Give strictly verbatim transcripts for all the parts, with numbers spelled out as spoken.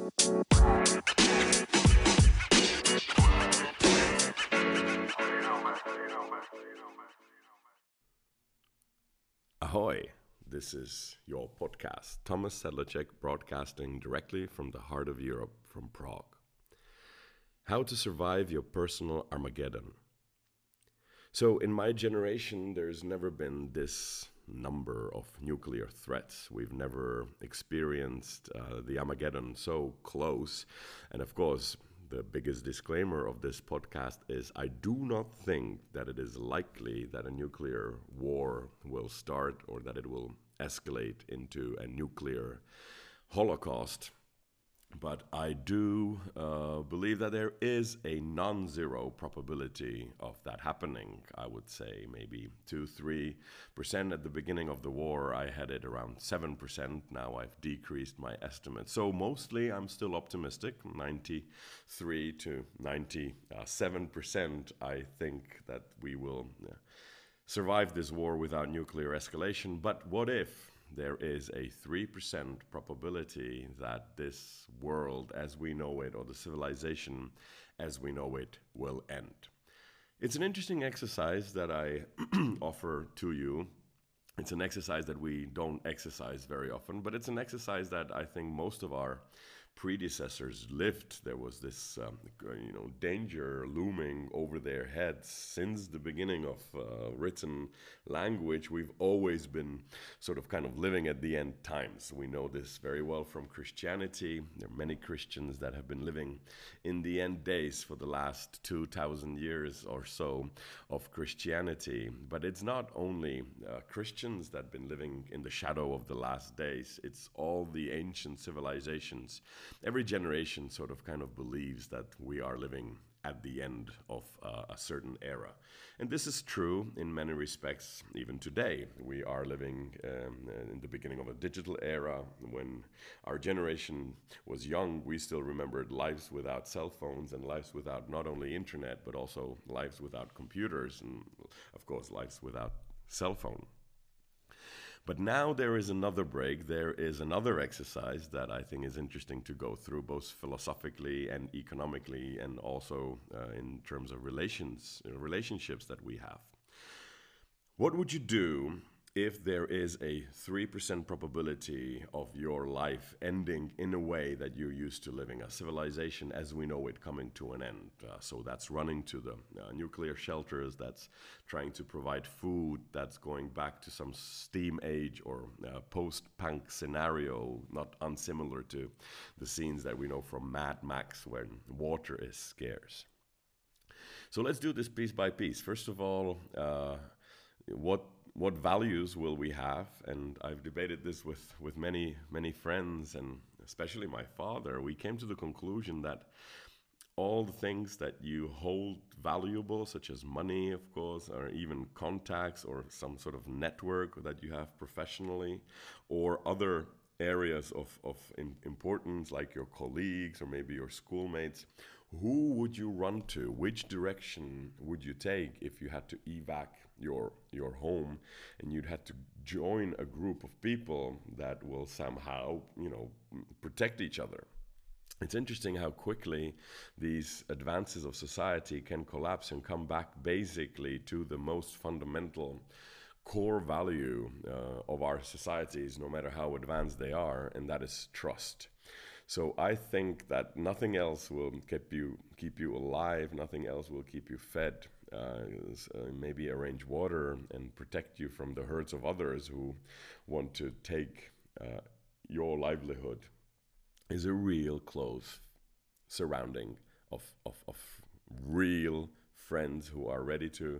Ahoy! This is your podcast, Thomas Sedlacek, broadcasting directly from the heart of Europe, from Prague. How to survive your personal Armageddon. So, in my generation, there's never been this number of nuclear threats. We've never experienced uh, the Armageddon so close. And of course, the biggest disclaimer of this podcast is I do not think that it is likely that a nuclear war will start or that it will escalate into a nuclear holocaust. But I do uh, believe that there is a non-zero probability of that happening. I would say maybe two, three percent at the beginning of the war. I had it around seven percent. Now I've decreased my estimate. So mostly I'm still optimistic, ninety-three to ninety-seven percent. I think that we will uh, survive this war without nuclear escalation. But what if there is a three percent probability that this world as we know it, or the civilization as we know it, will end? It's an interesting exercise that I offer to you. It's an exercise that we don't exercise very often, but it's an exercise that I think most of our predecessors lived. There was this um, you know, danger looming over their heads since the beginning of uh, written language. We've always been sort of kind of living at the end times. We know this very well from Christianity. There are many Christians that have been living in the end days for the last two thousand years or so of Christianity. But it's not only uh, Christians that have been living in the shadow of the last days. It's all the ancient civilizations. Every generation sort of kind of believes that we are living at the end of uh, a certain era. And this is true in many respects even today. We are living um, in the beginning of a digital era. When our generation was young, we still remembered lives without cell phones and lives without not only internet, but also lives without computers and, of course, lives without cell phone. But now there is another break, there is another exercise that I think is interesting to go through, both philosophically and economically, and also uh, in terms of relations, uh, relationships that we have. What would you do if there is a three percent probability of your life ending in a way that you're used to living, a civilization as we know it coming to an end? Uh, so that's running to the uh, nuclear shelters, that's trying to provide food, that's going back to some steam age or uh, post-punk scenario, not unsimilar to the scenes that we know from Mad Max when water is scarce. So let's do this piece by piece. First of all, uh, what What values will we have? And I've debated this with, with many, many friends, and especially my father. We came to the conclusion that all the things that you hold valuable, such as money, of course, or even contacts or some sort of network that you have professionally, or other areas of, of importance like your colleagues or maybe your schoolmates, who would you run to? Which direction would you take if you had to evac your your home and you'd had to join a group of people that will somehow, you know, protect each other? It's interesting how quickly these advances of society can collapse and come back basically to the most fundamental core value uh, of our societies, no matter how advanced they are, and that is trust. So I think that nothing else will keep you keep you alive, nothing else will keep you fed, uh, uh, maybe arrange water and protect you from the hurts of others who want to take uh, your livelihood, is a real close surrounding of, of, of real friends who are ready to,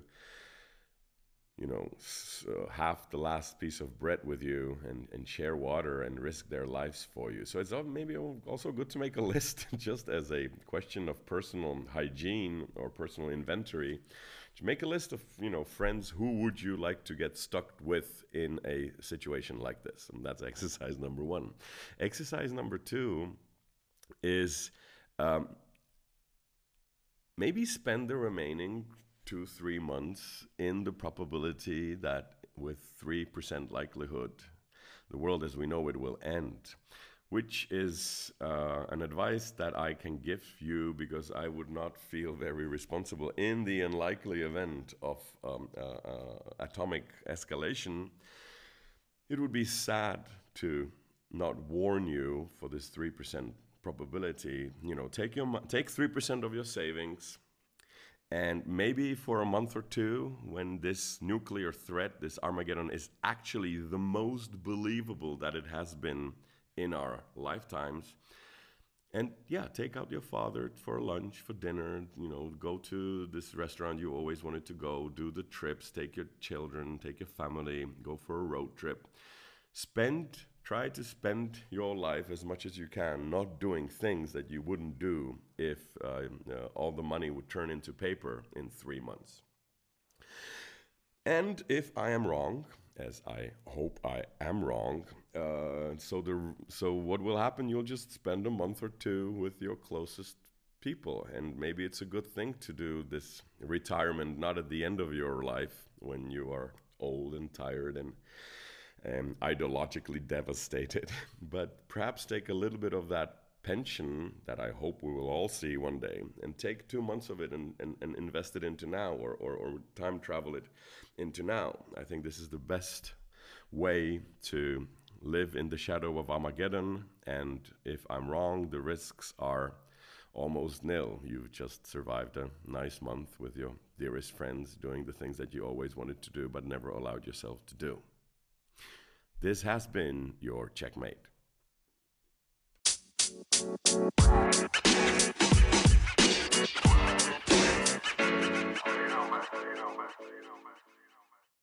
you know, so half the last piece of bread with you and, and share water and risk their lives for you. So it's maybe also good to make a list just as a question of personal hygiene or personal inventory. To make a list of, you know, friends who would you like to get stuck with in a situation like this. And that's exercise number one. Exercise number two is um, maybe spend the remaining two, three months in the probability that with three percent likelihood, the world as we know it will end. which is uh, an advice that I can give you because I would not feel very responsible in the unlikely event of um, uh, uh, atomic escalation. It would be sad to not warn you for this three percent probability. You know, take your take three percent of your savings, and maybe for a month or two, when this nuclear threat, this Armageddon, is actually the most believable that it has been in our lifetimes. And yeah, take out your father for lunch, for dinner, you know, go to this restaurant you always wanted to go, do the trips, take your children, take your family, go for a road trip. Spend, try to spend your life as much as you can, not doing things that you wouldn't do if uh, uh, all the money would turn into paper in three months. And if I am wrong, as I hope I am wrong, uh, so the so what will happen? You'll just spend a month or two with your closest people, and maybe it's a good thing to do this retirement not at the end of your life when you are old and tired and um, ideologically devastated, but perhaps take a little bit of that pension that I hope we will all see one day, and take two months of it and, and, and invest it into now, or, or, or time travel it into now. I think this is the best way to live in the shadow of Armageddon, and if I'm wrong, the risks are almost nil. You've just survived a nice month with your dearest friends doing the things that you always wanted to do but never allowed yourself to do. This has been your Checkmate. You know, man. You know, man. You know, man.